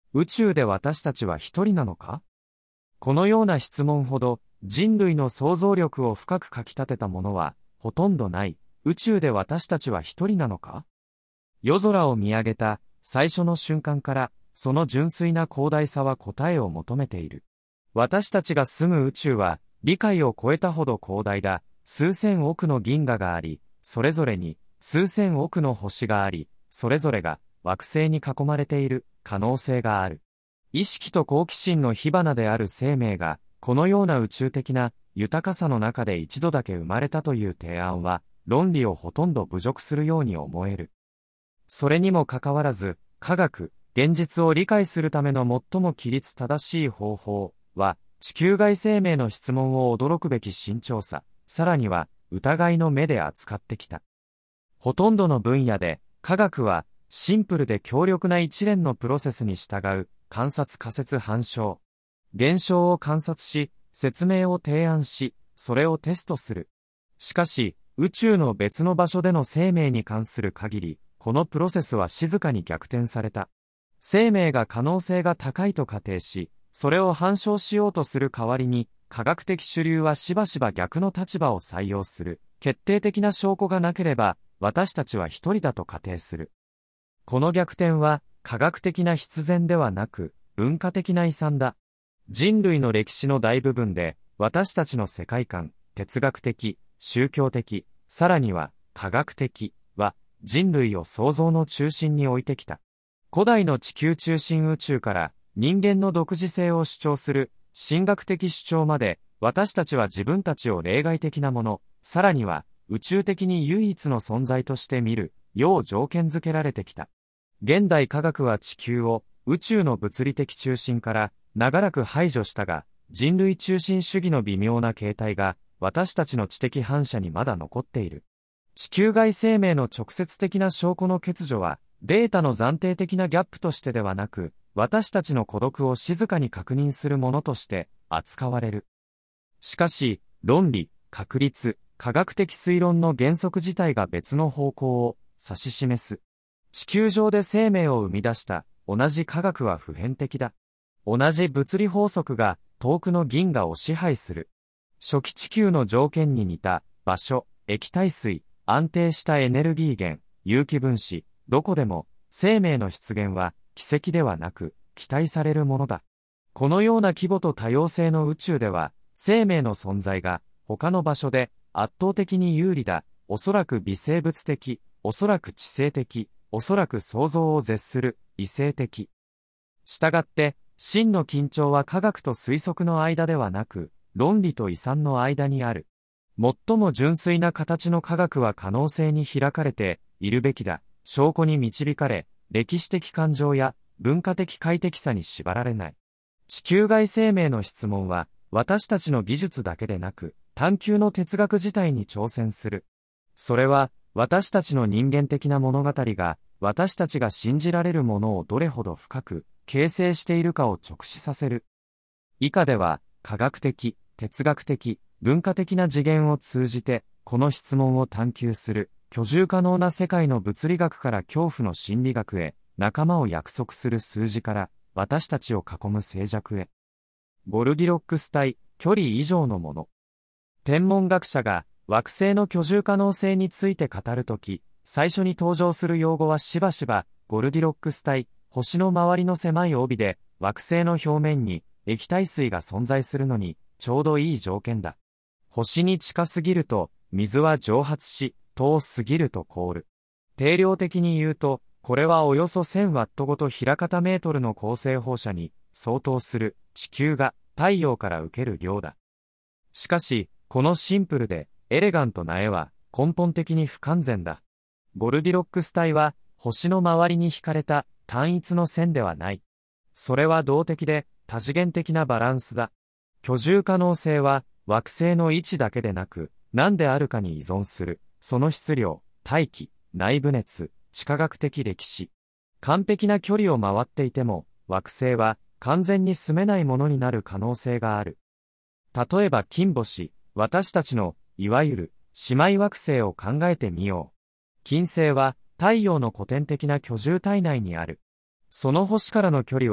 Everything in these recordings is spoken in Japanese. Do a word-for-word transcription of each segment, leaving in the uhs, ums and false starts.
宇宙で私たちは一人なのか？このような質問ほど人類の想像力を深くかき立てたものはほとんどない。宇宙で私たちは一人なのか？夜空を見上げた最初の瞬間からその純粋な広大さは答えを求めている。私たちが住む宇宙は理解を超えたほど広大だ。数千億の銀河があり、それぞれに数千億の星があり、それぞれが惑星に囲まれている可能性がある。意識と好奇心の火花である生命が、このような宇宙的な豊かさの中で一度だけ生まれたという提案は、論理をほとんど侮辱するように思える。それにもかかわらず、科学、現実を理解するための最も規律正しい方法は、地球外生命の質問を驚くべき慎重さ、さらには疑いの目で扱ってきた。ほとんどの分野で、科学はシンプルで強力な一連のプロセスに従う観察仮説反証。現象を観察し、説明を提案し、それをテストする。しかし、宇宙の別の場所での生命に関する限り、このプロセスは静かに逆転された。生命が可能性が高いと仮定し、それを反証しようとする代わりに、科学的主流はしばしば逆の立場を採用する。決定的な証拠がなければ、私たちは一人だと仮定する。この逆転は、科学的な必然ではなく、文化的な遺産だ。人類の歴史の大部分で、私たちの世界観、哲学的、宗教的、さらには科学的は、人類を創造の中心に置いてきた。古代の地球中心宇宙から、人間の独自性を主張する、神学的主張まで、私たちは自分たちを例外的なもの、さらには宇宙的に唯一の存在として見る、よう条件付けられてきた。現代科学は地球を宇宙の物理的中心から長らく排除したが、人類中心主義の微妙な形態が私たちの知的反射にまだ残っている。地球外生命の直接的な証拠の欠如は、データの暫定的なギャップとしてではなく、私たちの孤独を静かに確認するものとして扱われる。しかし、論理、確率、科学的推論の原則自体が別の方向を指し示す。地球上で生命を生み出した同じ科学は普遍的だ。同じ物理法則が遠くの銀河を支配する。初期地球の条件に似た場所、液体水、安定したエネルギー源、有機分子、どこでも生命の出現は奇跡ではなく期待されるものだ。このような規模と多様性の宇宙では生命の存在が他の場所で圧倒的に有利だ。おそらく微生物的、おそらく知性的、おそらく想像を絶する異性的。したがって、真の緊張は科学と推測の間ではなく、論理と遺産の間にある。最も純粋な形の科学は可能性に開かれているべきだ。証拠に導かれ、歴史的感情や文化的快適さに縛られない。地球外生命の質問は、私たちの技術だけでなく、探求の哲学自体に挑戦する。それは、私たちの人間的な物語が、私たちが信じられるものをどれほど深く形成しているかを直視させる。以下では、科学的、哲学的、文化的な次元を通じて、この質問を探求する、居住可能な世界の物理学から恐怖の心理学へ、仲間を約束する数字から、私たちを囲む静寂へ。ゴルディロックス帯、距離以上のもの。天文学者が惑星の居住可能性について語るとき、最初に登場する用語はしばしば、ゴルディロックス帯、星の周りの狭い帯で、惑星の表面に液体水が存在するのに、ちょうどいい条件だ。星に近すぎると、水は蒸発し、遠すぎると凍る。定量的に言うと、これはおよそせんワットごと平方メートルの恒星放射に相当する地球が太陽から受ける量だ。しかし、このシンプルでエレガントな絵は根本的に不完全だ。ゴルディロックス帯は星の周りに引かれた単一の線ではない。それは動的で多次元的なバランスだ。居住可能性は惑星の位置だけでなく何であるかに依存する。その質量、大気、内部熱、地科学的歴史。完璧な距離を回っていても惑星は完全に住めないものになる可能性がある。例えば金星、私たちのいわゆる姉妹惑星を考えてみよう。金星は太陽の古典的な居住体内にある。その星からの距離は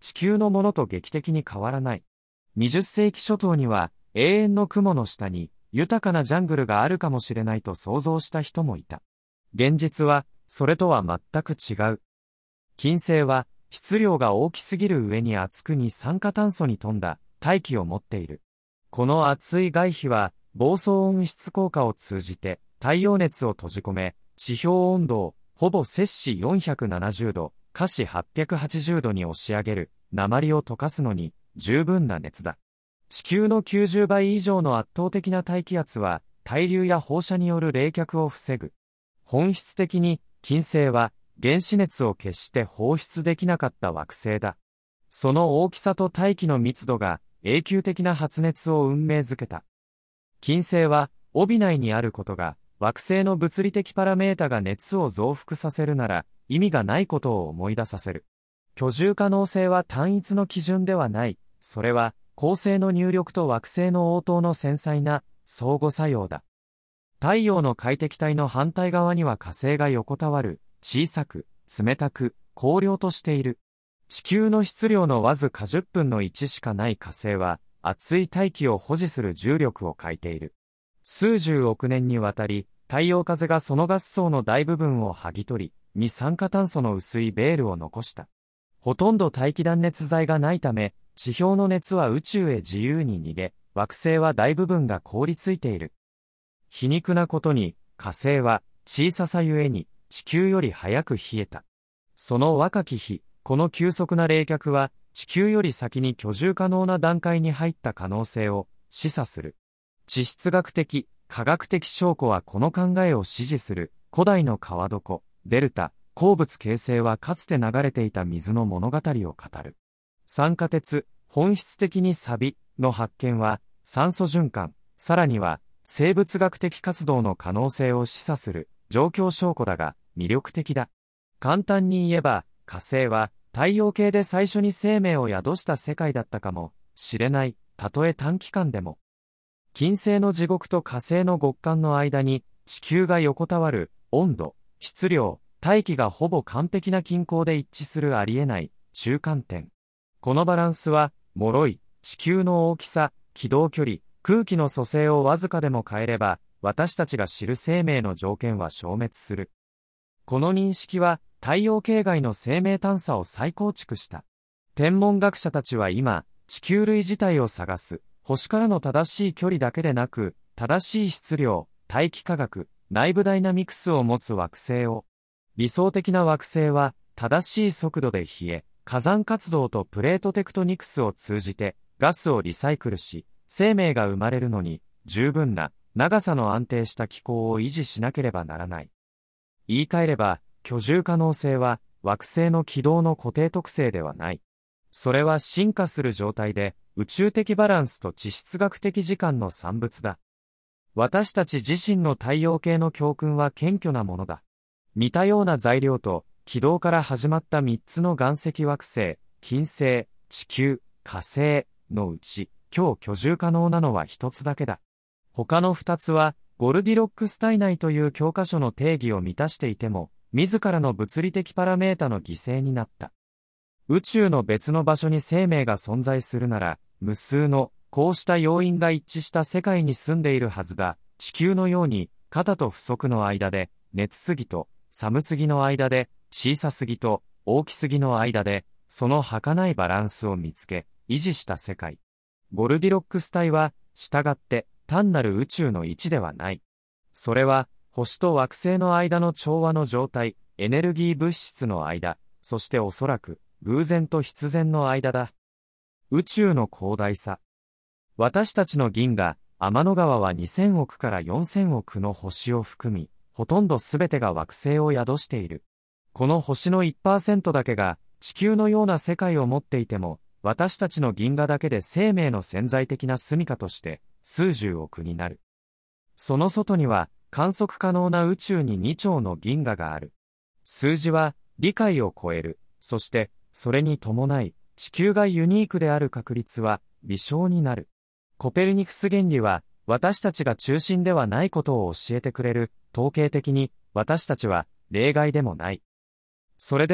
地球のものと劇的に変わらない。にじゅっせいき初頭には、永遠の雲の下に、豊かなジャングルがあるかもしれないと想像した人もいた。現実は、それとは全く違う。金星は、質量が大きすぎる上に厚く二酸化炭素に富んだ大気を持っている。この厚い外皮は、暴走温室効果を通じて、太陽熱を閉じ込め、地表温度を、ほぼ摂氏よんひゃくななじゅうど、華氏はっぴゃくはちじゅうどに押し上げる、鉛を溶かすのに、十分な熱だ。地球のきゅうじゅうばい以上の圧倒的な大気圧は、対流や放射による冷却を防ぐ。本質的に、金星は、原子熱を決して放出できなかった惑星だ。その大きさと大気の密度が、永久的な発熱を運命づけた。金星は、帯内にあることが、惑星の物理的パラメータが熱を増幅させるなら、意味がないことを思い出させる。居住可能性は単一の基準ではない。それは、恒星の入力と惑星の応答の繊細な相互作用だ。太陽の快適帯の反対側には火星が横たわる、小さく、冷たく、荒涼としている。地球の質量のわずかじゅっぷんのいちしかない火星は、熱い大気を保持する重力を欠いている。数十億年にわたり、太陽風がそのガス層の大部分を剥ぎ取り、二酸化炭素の薄いベールを残した。ほとんど大気断熱材がないため、地表の熱は宇宙へ自由に逃げ、惑星は大部分が凍りついている。皮肉なことに、火星は小ささゆえに地球より早く冷えた。その若き日、この急速な冷却は地球より先に居住可能な段階に入った可能性を示唆する。地質学的、科学的証拠はこの考えを支持する。古代の川床、デルタ、鉱物形成はかつて流れていた水の物語を語る。酸化鉄、本質的に錆の発見は酸素循環、さらには生物学的活動の可能性を示唆する状況証拠だが魅力的だ。簡単に言えば火星は太陽系で最初に生命を宿した世界だったかもしれない、たとえ短期間でも。金星の地獄と火星の極寒の間に地球が横たわる温度、質量、大気がほぼ完璧な均衡で一致するありえない中間点。このバランスは、脆い、地球の大きさ、軌道距離、空気の組成をわずかでも変えれば、私たちが知る生命の条件は消滅する。この認識は、太陽系外の生命探査を再構築した。天文学者たちは今、地球類自体を探す。星からの正しい距離だけでなく、正しい質量、大気化学、内部ダイナミクスを持つ惑星を。理想的な惑星は、正しい速度で冷え、火山活動とプレートテクトニクスを通じて、ガスをリサイクルし、生命が生まれるのに、十分な、長さの安定した気候を維持しなければならない。言い換えれば、居住可能性は、惑星の軌道の固定特性ではない。それは進化する状態で、宇宙的バランスと地質学的時間の産物だ。私たち自身の太陽系の教訓は謙虚なものだ。似たような材料と軌道から始まった三つの岩石惑星、金星、地球、火星のうち、今日居住可能なのは一つだけだ。他の二つは、ゴルディロックス体内という教科書の定義を満たしていても、自らの物理的パラメータの犠牲になった。宇宙の別の場所に生命が存在するなら、無数の、こうした要因が一致した世界に住んでいるはずだ。地球のように、肩と不足の間で、熱すぎと、寒すぎの間で、小さすぎと、大きすぎの間で、その儚いバランスを見つけ、維持した世界。ゴルディロックス帯は、従って、単なる宇宙の位置ではない。それは、星と惑星の間の調和の状態、エネルギー物質の間、そしておそらく、偶然と必然の間だ。宇宙の広大さ。私たちの銀河、天の川はにせんおくからよんせんおくの星を含み、ほとんどすべてが惑星を宿している。この星の いちパーセント だけが地球のような世界を持っていても、私たちの銀河だけで生命の潜在的な住処として数十億になる。その外には観測可能な宇宙ににちょうの銀河がある。数字は理解を超える。そしてそれに伴い地球がユニークである確率は微小になる。コペルニクス原理は私たちが中心ではないことを教えてくれる。統計的に私たちは例外でもない。それでも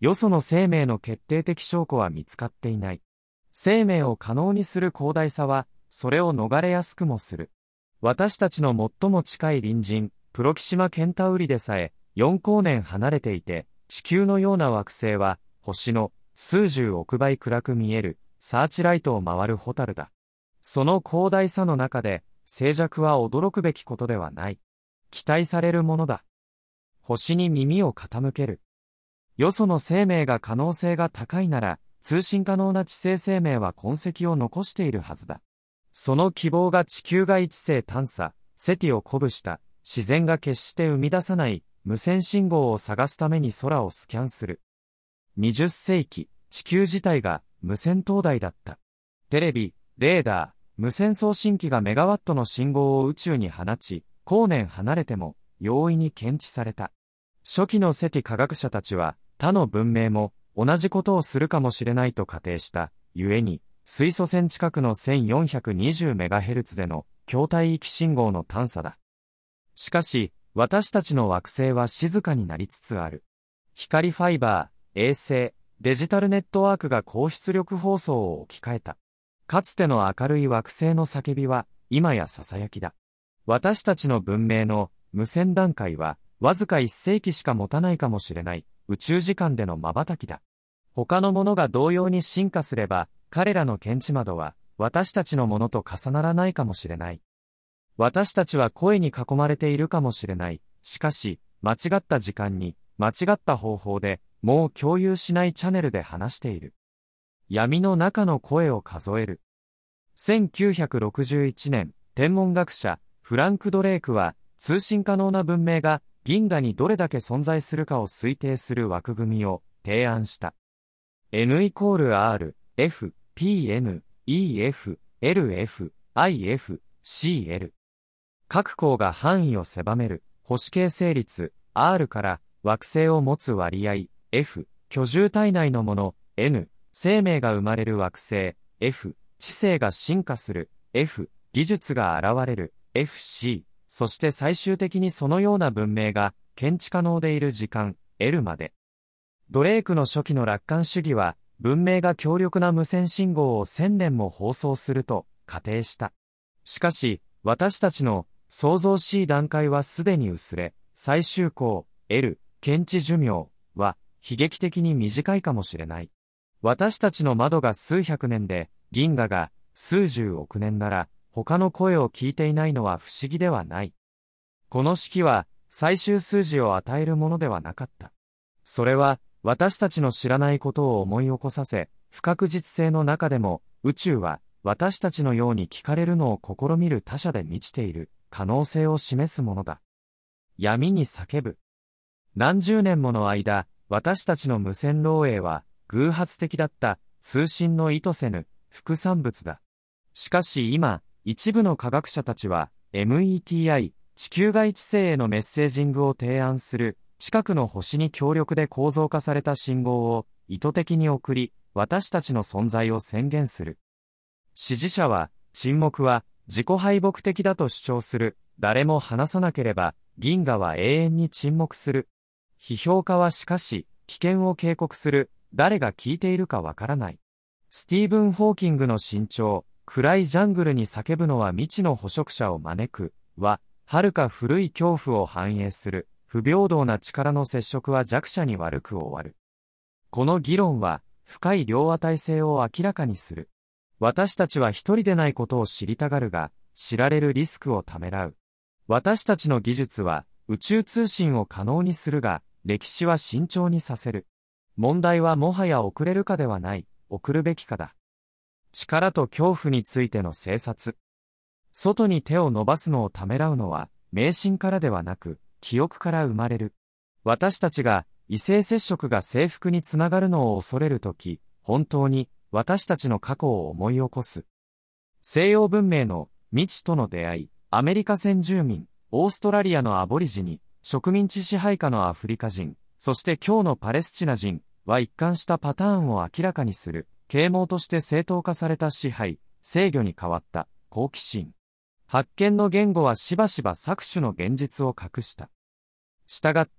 よその生命の決定的証拠は見つかっていない。生命を可能にする広大さは、それを逃れやすくもする。私たちの最も近い隣人、プロキシマ・ケンタウリでさえ、よん光年離れていて、地球のような惑星は、星の数十億倍暗く見える、サーチライトを回るホタルだ。その広大さの中で、静寂は驚くべきことではない。期待されるものだ。星に耳を傾ける。よその生命が可能性が高いなら、通信可能な知性生命は痕跡を残しているはずだ。その希望が地球外知性探査、セティを鼓舞した、自然が決して生み出さない無線信号を探すために空をスキャンする。にじゅっ世紀、地球自体が無線灯台だった。テレビ、レーダー、無線送信機がメガワットの信号を宇宙に放ち、光年離れても容易に検知された。初期のセティ科学者たちは他の文明も同じことをするかもしれないと仮定した。故に、水素線近くの せんよんひゃくにじゅうメガヘルツ での筐体域信号の探査だ。しかし、私たちの惑星は静かになりつつある。光ファイバー、衛星、デジタルネットワークが高出力放送を置き換えた。かつての明るい惑星の叫びは、今や囁きだ。私たちの文明の無線段階は、わずかいっ世紀しか持たないかもしれない宇宙時間での瞬きだ。他のものが同様に進化すれば、彼らの検知窓は、私たちのものと重ならないかもしれない。私たちは声に囲まれているかもしれない。しかし、間違った時間に、間違った方法で、もう共有しないチャンネルで話している。闇の中の声を数える。せんきゅうひゃくろくじゅういちねん、天文学者、フランク・ドレークは、通信可能な文明が銀河にどれだけ存在するかを推定する枠組みを提案した。N イコール R、F、P、N、E、F、L、F、I、F、C、L。各項が範囲を狭める、星形成立、R から惑星を持つ割合、F、居住体内のもの、N、生命が生まれる惑星、F、知性が進化する、F、技術が現れる、エフシー、そして最終的にそのような文明が検知可能でいる時間、L まで。ドレークの初期の楽観主義は、文明が強力な無線信号を千年も放送すると仮定した。しかし、私たちの創造しい段階はすでに薄れ、最終項、L、検知寿命は悲劇的に短いかもしれない。私たちの窓が数百年で、銀河が数十億年なら、他の声を聞いていないのは不思議ではない。この式は最終数字を与えるものではなかった。それは私たちの知らないことを思い起こさせ、不確実性の中でも宇宙は私たちのように聞かれるのを試みる他者で満ちている可能性を示すものだ。闇に叫ぶ。何十年もの間、私たちの無線漏洩は偶発的だった通信の意図せぬ副産物だ。しかし今、一部の科学者たちは エムイーティーアイ、地球外知性へのメッセージングを提案する近くの星に強力で構造化された信号を意図的に送り、私たちの存在を宣言する。支持者は、沈黙は自己敗北的だと主張する。誰も話さなければ、銀河は永遠に沈黙する。批評家はしかし、危険を警告する。誰が聞いているかわからない。スティーブン・ホーキングの新潮、暗いジャングルに叫ぶのは未知の捕食者を招く、は、遥か古い恐怖を反映する。不平等な力の接触は弱者に悪く終わる。この議論は、深い両和体性を明らかにする。私たちは一人でないことを知りたがるが、知られるリスクをためらう。私たちの技術は、宇宙通信を可能にするが、歴史は慎重にさせる。問題はもはや遅れるかではない、送るべきかだ。力と恐怖についての省察。外に手を伸ばすのをためらうのは、迷信からではなく、記憶から生まれる。私たちが異性接触が征服につながるのを恐れるとき、本当に私たちの過去を思い起こす。西洋文明の未知との出会い、アメリカ先住民、オーストラリアのアボリジニ、植民地支配下のアフリカ人、そして今日のパレスチナ人は一貫したパターンを明らかにする、啓蒙として正当化された支配、制御に変わった好奇心。発見の言語はしばしば搾取の現実を隠した。したがって、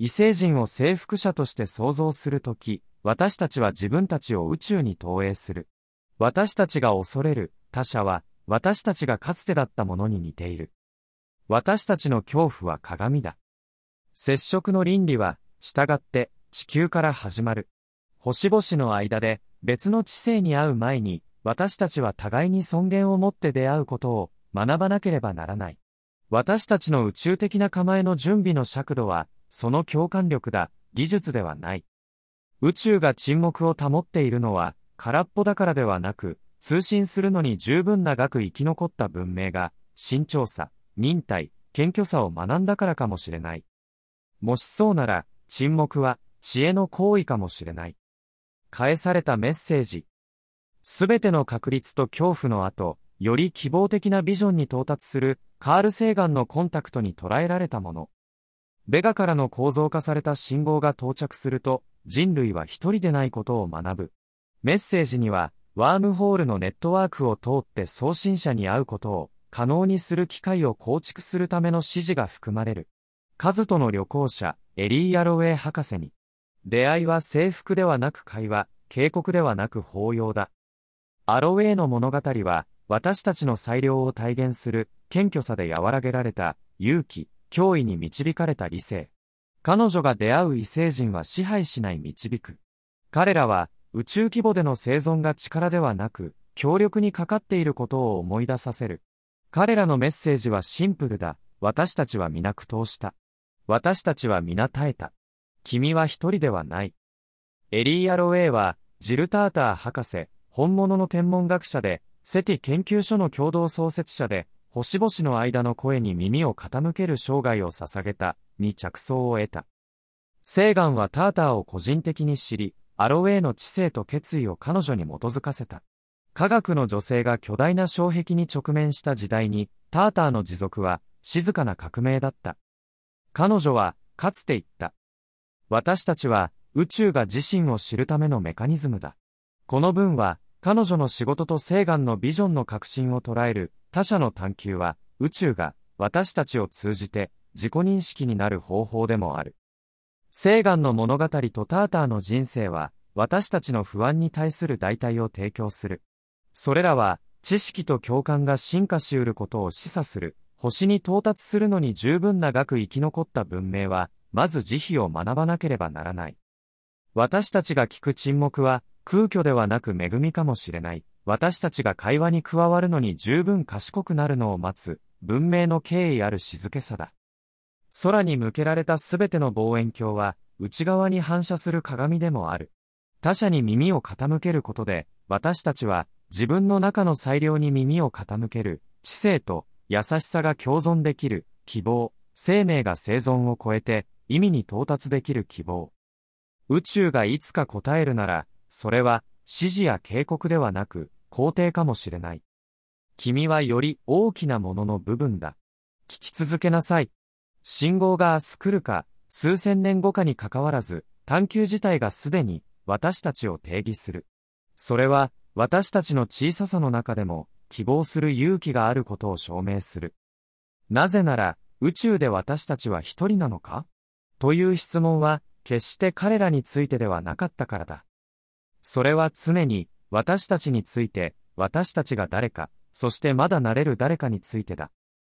異星人を征服者として想像するとき、私たちは自分たちを宇宙に投影する。私たちが恐れる他者は、私たちがかつてだったものに似ている。私たちの恐怖は鏡だ。接触の倫理は、従って地球から始まる。星々の間で別の知性に会う前に、私たちは互いに尊厳を持って出会うことを学ばなければならない。私たちの宇宙的な構えの準備の尺度は、その共感力だ、技術ではない。宇宙が沈黙を保っているのは、空っぽだからではなく、通信するのに十分長く生き残った文明が、慎重さ、忍耐、謙虚さを学んだからかもしれない。もしそうなら、沈黙は、知恵の行為かもしれない。返されたメッセージ。すべての確率と恐怖の後、より希望的なビジョンに到達する、カール・セーガンのコンタクトに捉えられたもの。ベガからの構造化された信号が到着すると、人類は一人でないことを学ぶ。メッセージには、ワームホールのネットワークを通って送信者に会うことを可能にする機会を構築するための指示が含まれる。カズとの旅行者、エリー・アロウェイ博士に。出会いは征服ではなく会話、警告ではなく抱擁だ。アロウェイの物語は、私たちの裁量を体現する、謙虚さで和らげられた、勇気、脅威に導かれた理性。彼女が出会う異星人は支配しない導く。彼らは、宇宙規模での生存が力ではなく、協力にかかっていることを思い出させる。彼らのメッセージはシンプルだ。私たちは皆苦闘した。私たちは皆耐えた。君は一人ではない。エリー・アロウェイは、ジル・ターター博士、本物の天文学者で、セティ研究所の共同創設者で、星々の間の声に耳を傾ける生涯を捧げた、に着想を得た。セーガンはターターを個人的に知り、アロウェイの知性と決意を彼女に基づかせた。科学の女性が巨大な障壁に直面した時代に、ターターの持続は、静かな革命だった。彼女は、かつて言った。私たちは、宇宙が自身を知るためのメカニズムだ。この文は、彼女の仕事とセーガンのビジョンの革新を捉える他者の探求は、宇宙が私たちを通じて自己認識になる方法でもある。セーガンの物語とターターの人生は、私たちの不安に対する代替を提供する。それらは、知識と共感が進化し得ることを示唆する。星に到達するのに十分長く生き残った文明は、まず慈悲を学ばなければならない。私たちが聞く沈黙は、空虚ではなく恵みかもしれない。私たちが会話に加わるのに十分賢くなるのを待つ、文明の敬意ある静けさだ。空に向けられたすべての望遠鏡は、内側に反射する鏡でもある。他者に耳を傾けることで、私たちは、自分の中の裁量に耳を傾ける、知性と優しさが共存できる、希望、生命が生存を超えて、意味に到達できる希望。宇宙がいつか答えるなら、それは、指示や警告ではなく、肯定かもしれない。君はより大きなものの部分だ。聞き続けなさい。信号が明日来るか、数千年後かにかかわらず、探求自体がすでに、私たちを定義する。それは、私たちの小ささの中でも、希望する勇気があることを証明する。なぜなら、宇宙で私たちは一人なのか？という質問は、決して彼らについてではなかったからだ。それは常に、私たちについて、私たちが誰か、そしてまだなれる誰かについてだ。